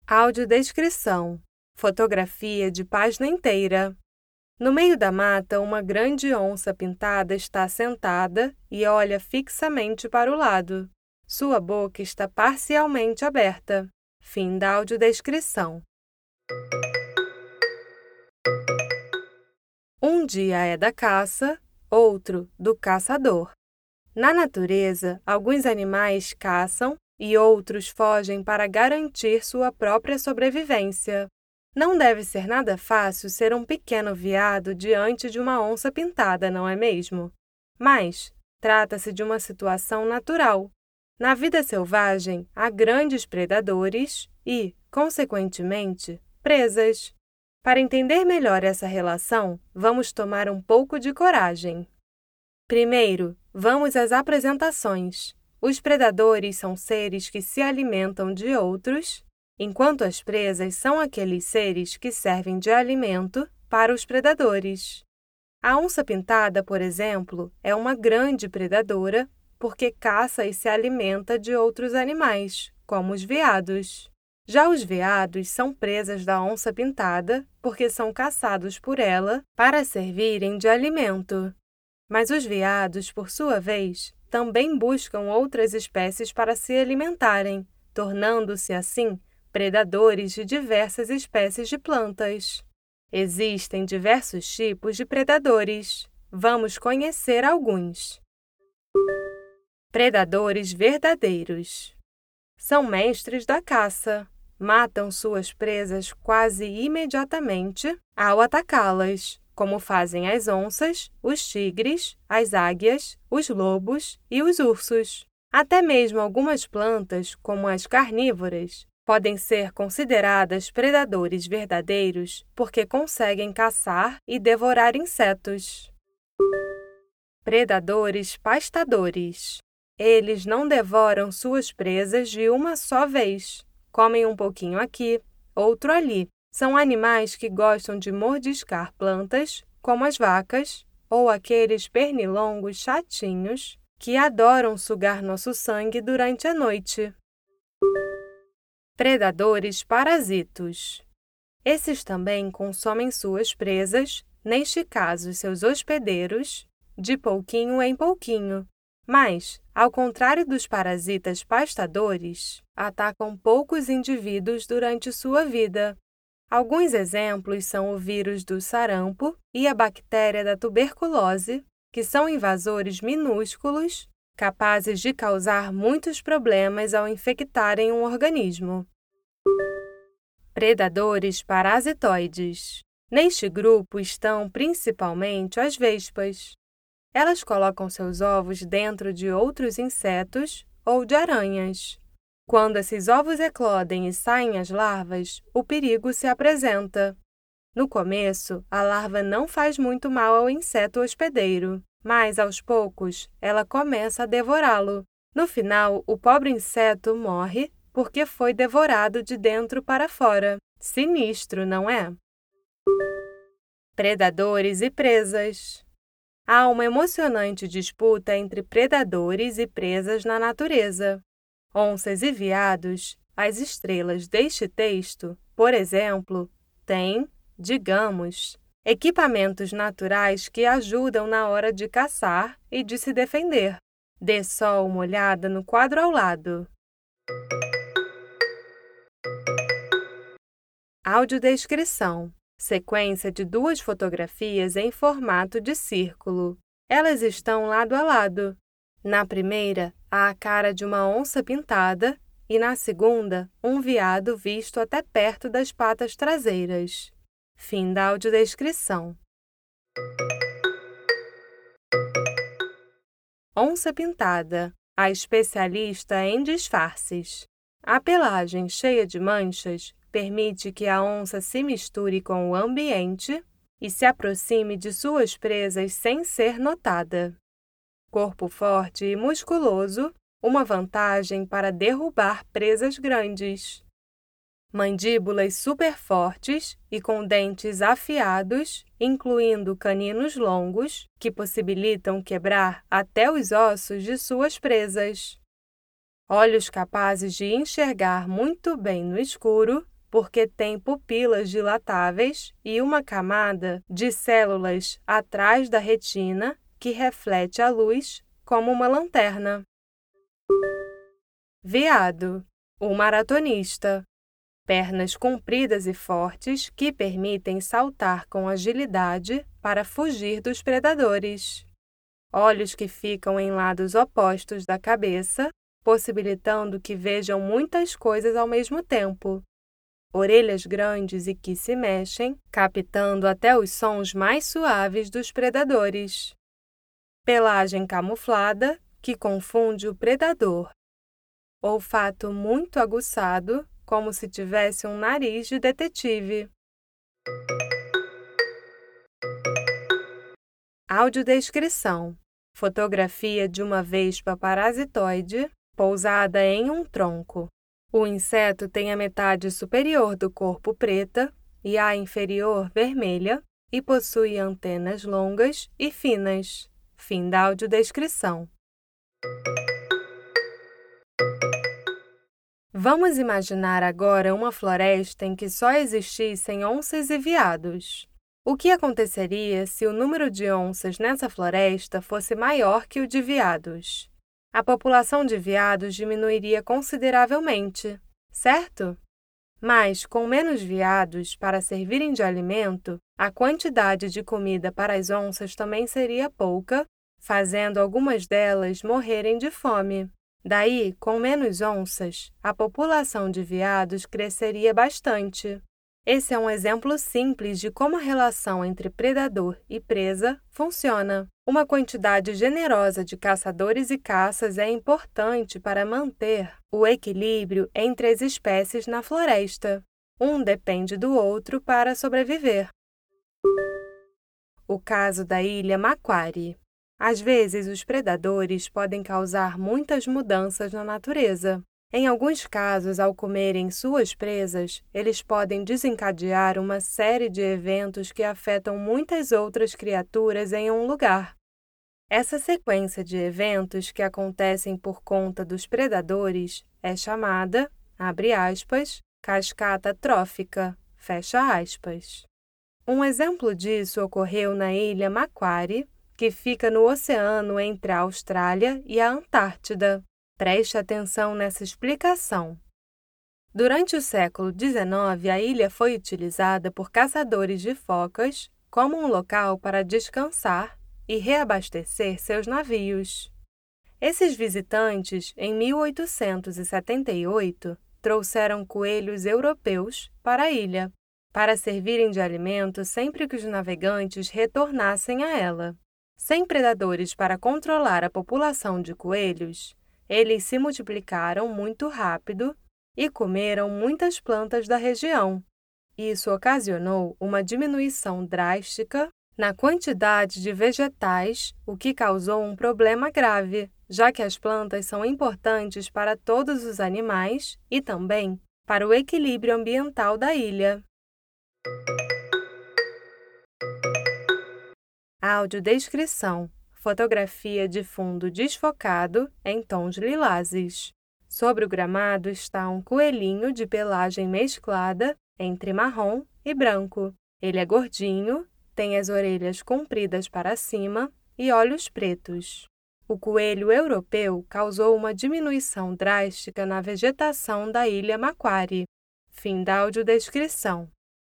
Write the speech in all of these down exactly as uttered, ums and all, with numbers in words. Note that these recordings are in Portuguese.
Audiodescrição. Fotografia de página inteira. No meio da mata, uma grande onça pintada está sentada e olha fixamente para o lado. Sua boca está parcialmente aberta. Fim da audiodescrição. Um dia é da caça, outro do caçador. Na natureza, alguns animais caçam e outros fogem para garantir sua própria sobrevivência. Não deve ser nada fácil ser um pequeno veado diante de uma onça pintada, não é mesmo? Mas trata-se de uma situação natural. Na vida selvagem, há grandes predadores e, consequentemente, presas. Para entender melhor essa relação, vamos tomar um pouco de coragem. Primeiro, vamos às apresentações. Os predadores são seres que se alimentam de outros, enquanto as presas são aqueles seres que servem de alimento para os predadores. A onça pintada, por exemplo, é uma grande predadora porque caça e se alimenta de outros animais, como os veados. Já os veados são presas da onça pintada porque são caçados por ela para servirem de alimento. Mas os veados, por sua vez, também buscam outras espécies para se alimentarem, tornando-se assim predadores de diversas espécies de plantas. Existem diversos tipos de predadores. Vamos conhecer alguns. Predadores verdadeiros. São mestres da caça. Matam suas presas quase imediatamente ao atacá-las, como fazem as onças, os tigres, as águias, os lobos e os ursos. Até mesmo algumas plantas, como as carnívoras, podem ser consideradas predadores verdadeiros porque conseguem caçar e devorar insetos. Predadores pastadores. Eles não devoram suas presas de uma só vez. Comem um pouquinho aqui, outro ali. São animais que gostam de mordiscar plantas, como as vacas, ou aqueles pernilongos chatinhos que adoram sugar nosso sangue durante a noite. Predadores parasitos. Esses também consomem suas presas, neste caso seus hospedeiros, de pouquinho em pouquinho. Mas, ao contrário dos parasitas pastadores, atacam poucos indivíduos durante sua vida. Alguns exemplos são o vírus do sarampo e a bactéria da tuberculose, que são invasores minúsculos, capazes de causar muitos problemas ao infectarem um organismo. Predadores parasitoides. Neste grupo estão principalmente as vespas. Elas colocam seus ovos dentro de outros insetos ou de aranhas. Quando esses ovos eclodem e saem as larvas, o perigo se apresenta. No começo, a larva não faz muito mal ao inseto hospedeiro, mas, aos poucos, ela começa a devorá-lo. No final, o pobre inseto morre porque foi devorado de dentro para fora. Sinistro, não é? Predadores e presas. Há uma emocionante disputa entre predadores e presas na natureza. Onças e veados, as estrelas deste texto, por exemplo, têm, digamos, equipamentos naturais que ajudam na hora de caçar e de se defender. Dê só uma olhada no quadro ao lado. Audiodescrição. Sequência de duas fotografias em formato de círculo. Elas estão lado a lado. Na primeira, há a cara de uma onça pintada e, na segunda, um veado visto até perto das patas traseiras. Fim da audiodescrição. Onça pintada, a especialista em disfarces. A pelagem cheia de manchas permite que a onça se misture com o ambiente e se aproxime de suas presas sem ser notada. Corpo forte e musculoso, uma vantagem para derrubar presas grandes. Mandíbulas super fortes e com dentes afiados, incluindo caninos longos, que possibilitam quebrar até os ossos de suas presas. Olhos capazes de enxergar muito bem no escuro porque tem pupilas dilatáveis e uma camada de células atrás da retina que reflete a luz como uma lanterna. Veado, o maratonista. Pernas compridas e fortes que permitem saltar com agilidade para fugir dos predadores. Olhos que ficam em lados opostos da cabeça, possibilitando que vejam muitas coisas ao mesmo tempo. Orelhas grandes e que se mexem, captando até os sons mais suaves dos predadores. Pelagem camuflada, que confunde o predador. Olfato muito aguçado, como se tivesse um nariz de detetive. Audiodescrição. Fotografia de uma vespa parasitoide pousada em um tronco. O inseto tem a metade superior do corpo preta e a inferior vermelha e possui antenas longas e finas. Fim da audiodescrição. Vamos imaginar agora uma floresta em que só existissem onças e veados. O que aconteceria se o número de onças nessa floresta fosse maior que o de veados? A população de veados diminuiria consideravelmente, certo? Mas, com menos veados para servirem de alimento, a quantidade de comida para as onças também seria pouca, fazendo algumas delas morrerem de fome. Daí, com menos onças, a população de veados cresceria bastante. Esse é um exemplo simples de como a relação entre predador e presa funciona. Uma quantidade generosa de caçadores e caças é importante para manter o equilíbrio entre as espécies na floresta. Um depende do outro para sobreviver. O caso da ilha Macquarie. Às vezes, os predadores podem causar muitas mudanças na natureza. Em alguns casos, ao comerem suas presas, eles podem desencadear uma série de eventos que afetam muitas outras criaturas em um lugar. Essa sequência de eventos que acontecem por conta dos predadores é chamada, abre aspas, cascata trófica, fecha aspas. Um exemplo disso ocorreu na ilha Macquarie, que fica no oceano entre a Austrália e a Antártida. Preste atenção nessa explicação. Durante o século dezenove, a ilha foi utilizada por caçadores de focas como um local para descansar e reabastecer seus navios. Esses visitantes, em mil oitocentos e setenta e oito, trouxeram coelhos europeus para a ilha, para servirem de alimento sempre que os navegantes retornassem a ela. Sem predadores para controlar a população de coelhos, eles se multiplicaram muito rápido e comeram muitas plantas da região. Isso ocasionou uma diminuição drástica na quantidade de vegetais, o que causou um problema grave, já que as plantas são importantes para todos os animais e também para o equilíbrio ambiental da ilha. Audiodescrição. Fotografia de fundo desfocado em tons lilazes. Sobre o gramado está um coelhinho de pelagem mesclada entre marrom e branco. Ele é gordinho, tem as orelhas compridas para cima e olhos pretos. O coelho europeu causou uma diminuição drástica na vegetação da ilha Macquarie. Fim da audiodescrição.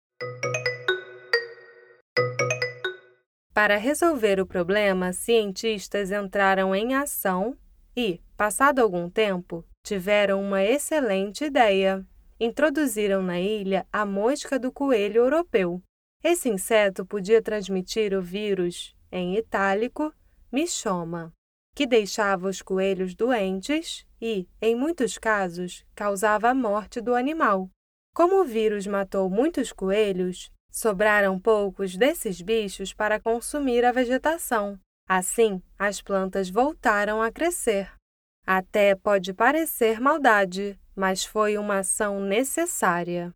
Para resolver o problema, cientistas entraram em ação e, passado algum tempo, tiveram uma excelente ideia. Introduziram na ilha a mosca do coelho europeu. Esse inseto podia transmitir o vírus, em itálico, myxoma, que deixava os coelhos doentes e, em muitos casos, causava a morte do animal. Como o vírus matou muitos coelhos, sobraram poucos desses bichos para consumir a vegetação. Assim, as plantas voltaram a crescer. Até pode parecer maldade, mas foi uma ação necessária.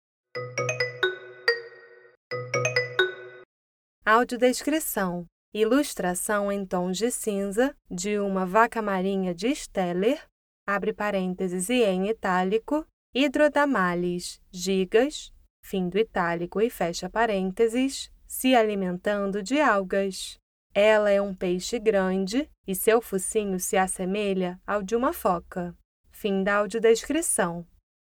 Audiodescrição. Ilustração em tons de cinza de uma vaca marinha de Steller, abre parênteses e em itálico, Hidrodamales gigas, fim do itálico e fecha parênteses, se alimentando de algas. Ela é um peixe grande e seu focinho se assemelha ao de uma foca. Fim da audiodescrição.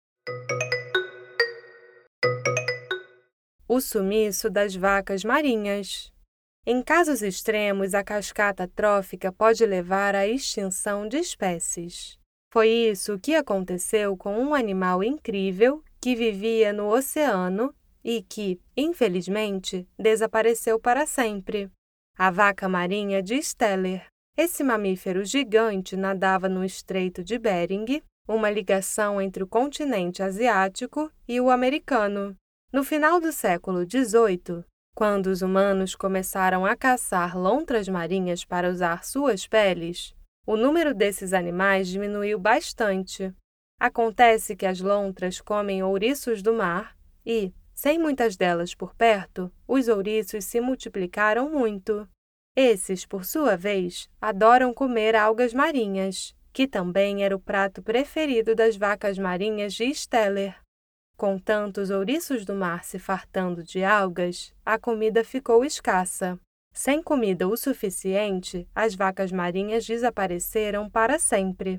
O sumiço das vacas marinhas. Em casos extremos, a cascata trófica pode levar à extinção de espécies. Foi isso que aconteceu com um animal incrível que vivia no oceano e que, infelizmente, desapareceu para sempre. A vaca marinha de Steller. Esse mamífero gigante nadava no Estreito de Bering, uma ligação entre o continente asiático e o americano. No final do século dezoito, quando os humanos começaram a caçar lontras marinhas para usar suas peles, o número desses animais diminuiu bastante. Acontece que as lontras comem ouriços do mar e, sem muitas delas por perto, os ouriços se multiplicaram muito. Esses, por sua vez, adoram comer algas marinhas, que também era o prato preferido das vacas marinhas de Steller. Com tantos ouriços do mar se fartando de algas, a comida ficou escassa. Sem comida o suficiente, as vacas marinhas desapareceram para sempre.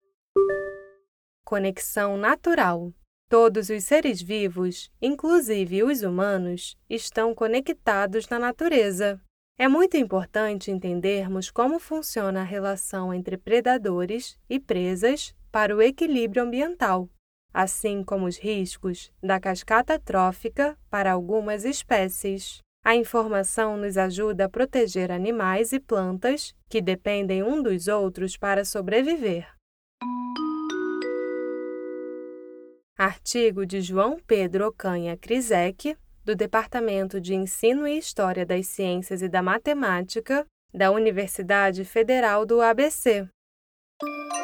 Conexão natural. Todos os seres vivos, inclusive os humanos, estão conectados na natureza. É muito importante entendermos como funciona a relação entre predadores e presas para o equilíbrio ambiental, assim como os riscos da cascata trófica para algumas espécies. A informação nos ajuda a proteger animais e plantas que dependem um dos outros para sobreviver. Artigo de João Pedro Ocanha Krizek, do Departamento de Ensino e História das Ciências e da Matemática, da Universidade Federal do A B C.